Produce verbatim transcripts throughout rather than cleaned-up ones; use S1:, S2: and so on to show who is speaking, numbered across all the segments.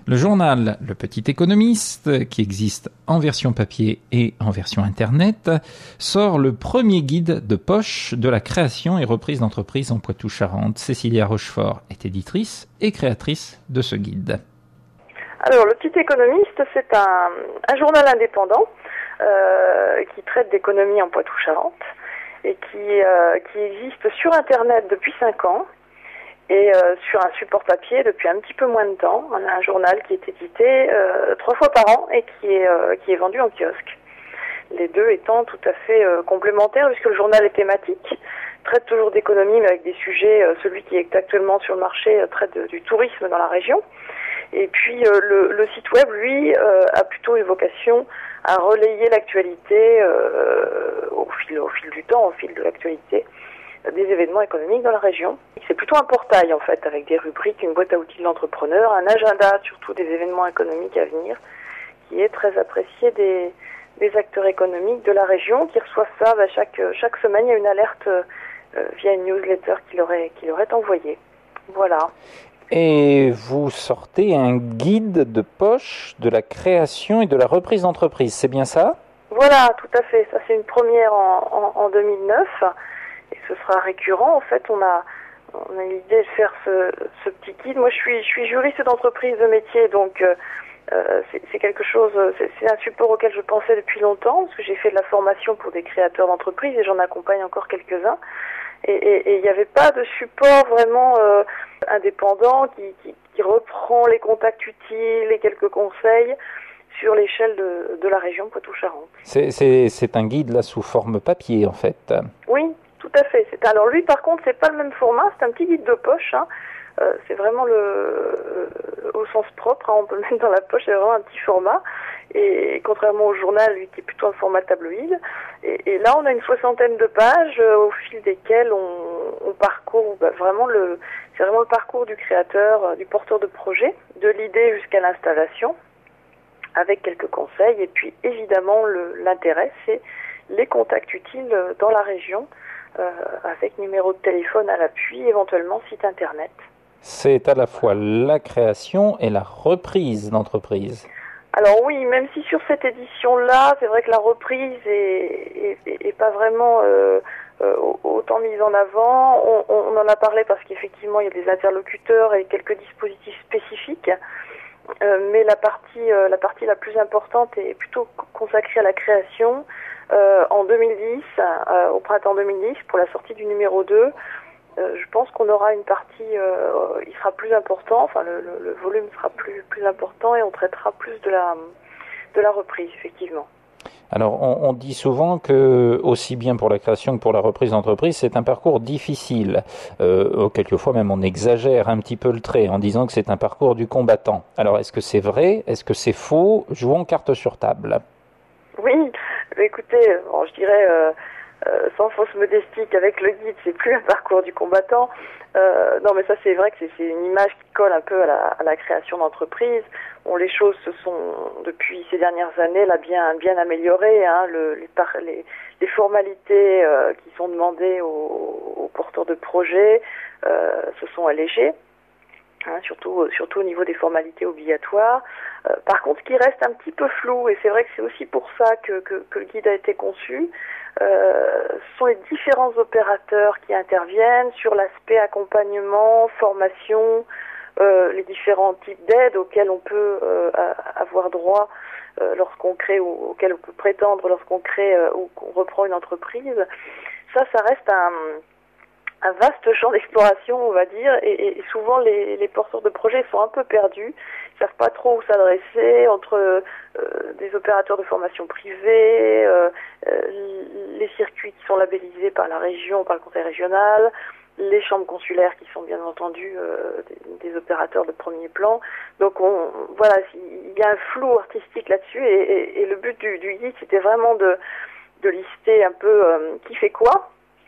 S1: Le journal Le Petit Économiste, qui existe en version papier et en version internet, sort le premier guide de poche de la création et reprise d'entreprise en Poitou-Charentes. Cécilia Rochefort est éditrice et créatrice de ce guide.
S2: Alors, Le Petit Économiste, c'est un, un journal indépendant euh, qui traite d'économie en Poitou-Charentes et qui, euh, qui existe sur Internet depuis cinq ans et euh, sur un support papier depuis un petit peu moins de temps. On a un journal qui est édité euh, trois fois par an et qui est, euh, qui est vendu en kiosque. Les deux étant tout à fait euh, complémentaires puisque le journal est thématique, traite toujours d'économie mais avec des sujets, euh, celui qui est actuellement sur le marché euh, traite de, du tourisme dans la région. Et puis euh, le, le site web, lui, euh, a plutôt une vocation à relayer l'actualité euh, au fil, au fil du temps, au fil de l'actualité euh, des événements économiques dans la région. C'est plutôt un portail en fait, avec des rubriques, une boîte à outils de l'entrepreneur, un agenda surtout des événements économiques à venir, qui est très apprécié des, des acteurs économiques de la région, qui reçoivent ça bah, chaque, chaque semaine. Il y a une alerte euh, via une newsletter qui leur est, qui leur est envoyée. Voilà.
S1: Et vous sortez un guide de poche de la création et de la reprise d'entreprise, c'est bien ça?
S2: Voilà, tout à fait. Ça, c'est une première en, en, en deux mille neuf et ce sera récurrent. En fait, on a, on a l'idée de faire ce, ce petit guide. Moi, je suis, je suis juriste d'entreprise de métier, donc euh, c'est, c'est quelque chose, c'est, c'est un support auquel je pensais depuis longtemps, parce que j'ai fait de la formation pour des créateurs d'entreprises et j'en accompagne encore quelques-uns. Et il n'y avait pas de support vraiment euh, indépendant qui, qui, qui reprend les contacts utiles et quelques conseils sur l'échelle de, de la région Poitou-Charentes.
S1: C'est, c'est, c'est un guide là sous forme papier en fait.
S2: Oui, tout à fait. C'est, alors lui par contre c'est pas le même format, c'est un petit guide de poche. Hein. Euh, c'est vraiment le euh, au sens propre, hein, on peut le mettre dans la poche, c'est vraiment un petit format. Et contrairement au journal, lui qui est plutôt un format tabloïd. Et, et là, on a une soixantaine de pages euh, au fil desquelles on, on parcourt bah, vraiment le, c'est vraiment le parcours du créateur, euh, du porteur de projet, de l'idée jusqu'à l'installation, avec quelques conseils. Et puis évidemment, le, l'intérêt, c'est les contacts utiles dans la région, euh, avec numéro de téléphone à l'appui, éventuellement site internet. C'est
S1: à la fois la création et la reprise d'entreprise.
S2: Alors oui, même si sur cette édition-là, c'est vrai que la reprise est, est, est pas vraiment euh, euh, autant mise en avant. On, on en a parlé parce qu'effectivement, il y a des interlocuteurs et quelques dispositifs spécifiques. Euh, mais la partie, euh, la partie la plus importante est plutôt consacrée à la création. Euh, en deux mille dix, euh, au printemps deux mille dix, pour la sortie du numéro deux, Euh, je pense qu'on aura une partie, euh, il sera plus important, enfin le, le, le volume sera plus, plus important et on traitera plus de la, de la reprise, effectivement.
S1: Alors on, on dit souvent que, aussi bien pour la création que pour la reprise d'entreprise, c'est un parcours difficile. Euh, quelquefois même on exagère un petit peu le trait en disant que c'est un parcours du combattant. Alors est-ce que c'est vrai? Est-ce que c'est faux? Jouons carte sur table.
S2: Oui, écoutez, bon, je dirais... Euh, Euh, sans fausse modestie qu'avec le guide, c'est plus un parcours du combattant. Euh, non, mais ça, c'est vrai que c'est, c'est une image qui colle un peu à la, à la création d'entreprise. Bon, les choses se sont, depuis ces dernières années, là, bien, bien améliorées. Hein, le, les, par, les, les formalités euh, qui sont demandées aux, aux porteurs de projets euh, se sont allégées. Hein, surtout, surtout au niveau des formalités obligatoires. Euh, par contre, ce qui reste un petit peu flou, et c'est vrai que c'est aussi pour ça que, que, que le guide a été conçu, euh, sont les différents opérateurs qui interviennent sur l'aspect accompagnement, formation, euh, les différents types d'aides auxquelles on peut euh, avoir droit euh, lorsqu'on crée, ou auxquelles on peut prétendre lorsqu'on crée euh, ou qu'on reprend une entreprise. Ça, ça reste un... un vaste champ d'exploration, on va dire, et, et souvent les, les porteurs de projets sont un peu perdus, ils savent pas trop où s'adresser entre euh, des opérateurs de formation privés, euh, euh, les circuits qui sont labellisés par la région, par le conseil régional, les chambres consulaires qui sont bien entendu euh, des, des opérateurs de premier plan. Donc on, voilà, il y a un flou artistique là-dessus, et, et, et le but du, du guide, c'était vraiment de, de lister un peu euh, qui fait quoi.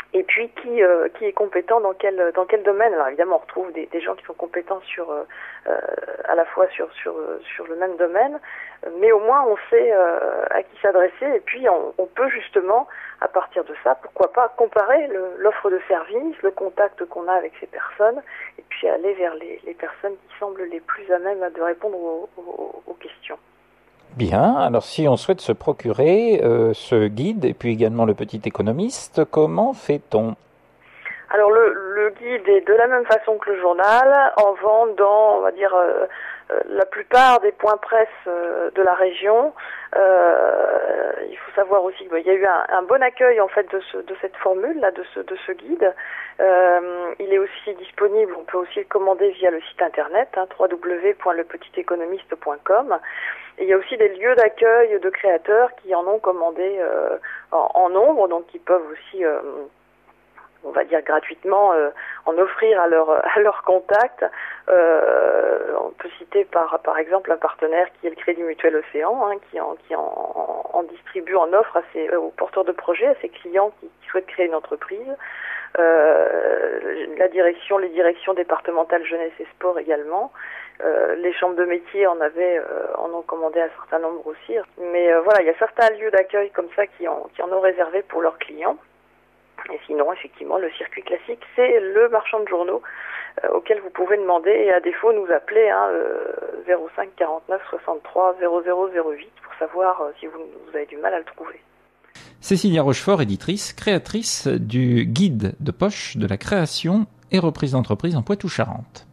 S2: Et puis qui euh, qui est compétent dans quel dans quel domaine. Alors évidemment on retrouve des, des gens qui sont compétents sur euh, à la fois sur sur sur le même domaine, mais au moins on sait euh, à qui s'adresser et puis on, on peut justement à partir de ça, pourquoi pas comparer le, l'offre de service, le contact qu'on a avec ces personnes et puis aller vers les, les personnes qui semblent les plus à même de répondre aux, aux, aux questions.
S1: Bien, alors si on souhaite se procurer euh, ce guide et puis également le petit économiste, comment fait-on ?
S2: Alors le, le guide est de la même façon que le journal, en vente dans, on va dire, euh, euh, la plupart des points presse euh, de la région. Euh, il faut savoir aussi qu'il y a eu un, un bon accueil en fait de, ce, de cette formule là, de ce, de ce guide. Euh, il est aussi disponible, on peut aussi le commander via le site internet hein, w w w point le petit économiste point com. Et il y a aussi des lieux d'accueil de créateurs qui en ont commandé euh, en, en nombre, donc qui peuvent aussi euh, on va dire gratuitement euh, en offrir à leur à leur contact. Euh, on peut citer par par exemple un partenaire qui est le Crédit Mutuel Océan, hein, qui en qui en, en, en distribue en offre à ses, aux porteurs de projets, à ses clients qui, qui souhaitent créer une entreprise. Euh, la direction, les directions départementales jeunesse et sport également. Euh, les chambres de métiers en avaient, euh, en ont commandé un certain nombre aussi. Mais euh, voilà, il y a certains lieux d'accueil comme ça qui en qui en ont réservé pour leurs clients. Et sinon, effectivement, le circuit classique, c'est le marchand de journaux euh, auquel vous pouvez demander et à défaut nous appeler hein, euh, zéro cinq quarante-neuf soixante-trois zéro zéro zéro huit pour savoir euh, si vous, vous avez du mal à le trouver.
S1: Cécilia Rochefort, éditrice, créatrice du guide de poche de la création et reprise d'entreprise en Poitou-Charentes.